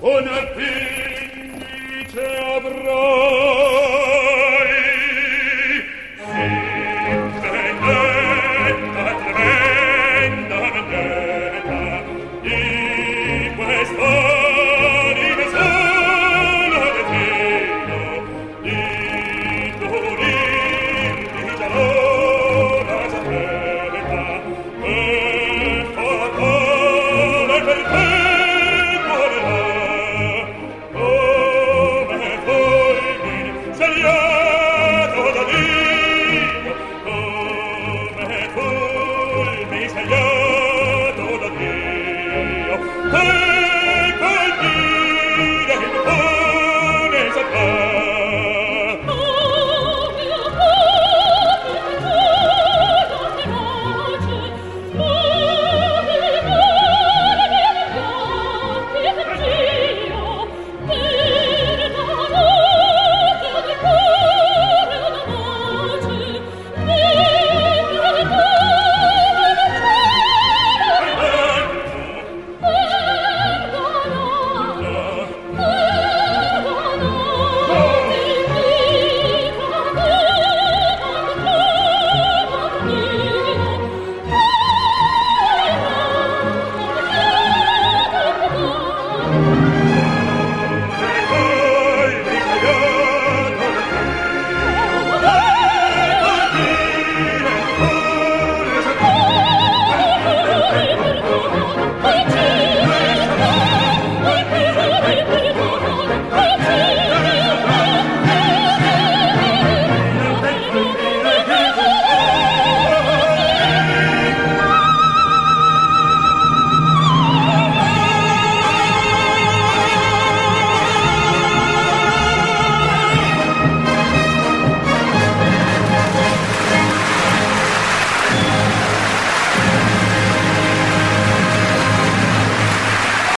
Una pindice avrai, sì, vendetta, tremenda vendetta, di quest'anime solo destino, di turinti già l'ora s'aspetta, e fatale per te morirà. Come fulmine tagliato da Dio, come fulmine tagliato da Dio, e colpire impone saprà. Thank you.